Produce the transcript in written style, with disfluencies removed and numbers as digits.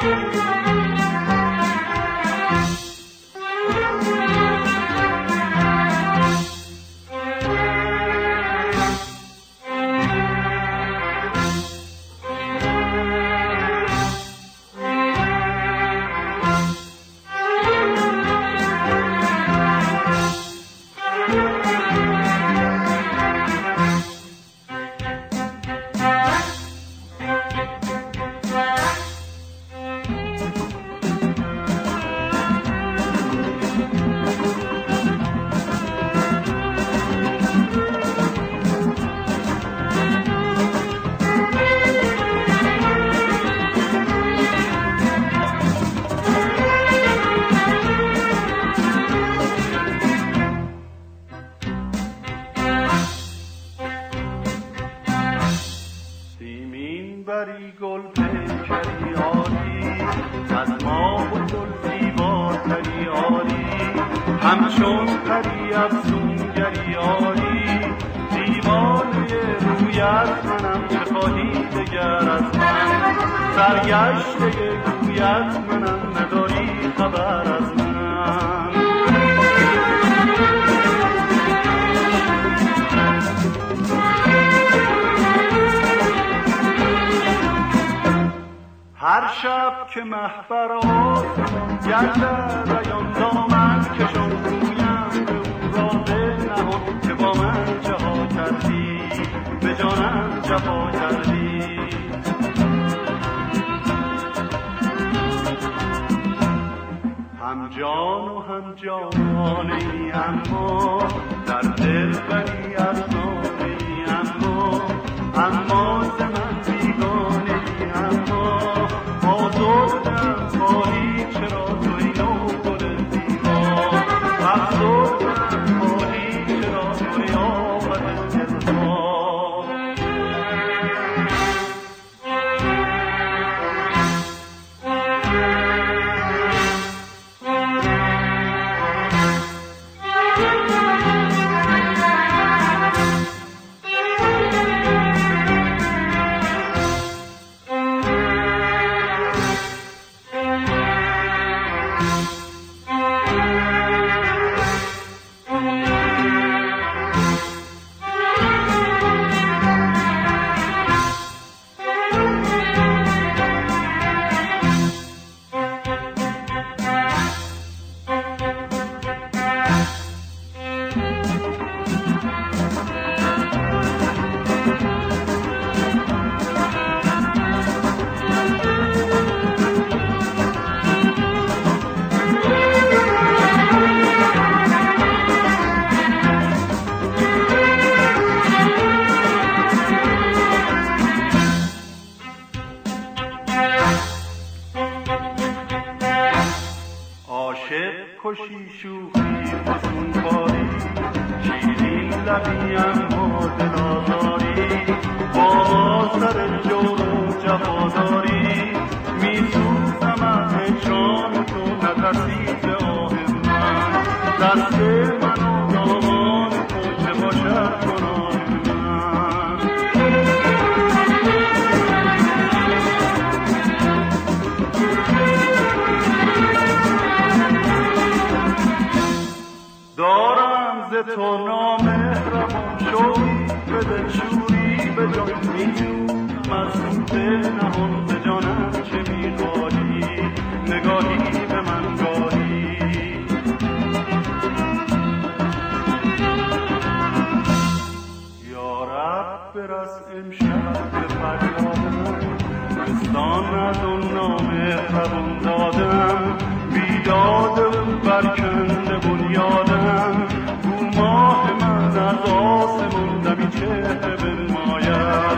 بری گل پیکری آری از ما و زلفی باتری آری همچون پری افسونگری آری دیوانه رویت منم چه خواهی دگر از من سرگشته رویت منم نداری خبر از من هر شب که محفر آسمان گردد ریان دامن کشان رویم به او را بنهان که با من جفا کردی به جانم جفا کردی هم جان و هم جانانی اما در دل بری افسانه‌ای اما ز من بیگانه آزردم خواهی چرا توی نو گل زیبا افسردم خواهی چرا توی آفت دلها کشی شوخی فسون کاری شیرین لبی اما دل آزاری با سر جور و جفاداری می سوزم از هجران تو نفسی به آه من دست من و دامان تو چه باشد گناه من دارم ز تو نامهربان شوقی به دلشوری به جان میجویم از این دل نهان به جانم چه میخواهی نگاهی به من گاهی یا رب برس امشب به فریادم بستان از اون نامهربان دادم بیداد اون برکنده بنیادم گو ماه من از آسمون دمی چهره بنماید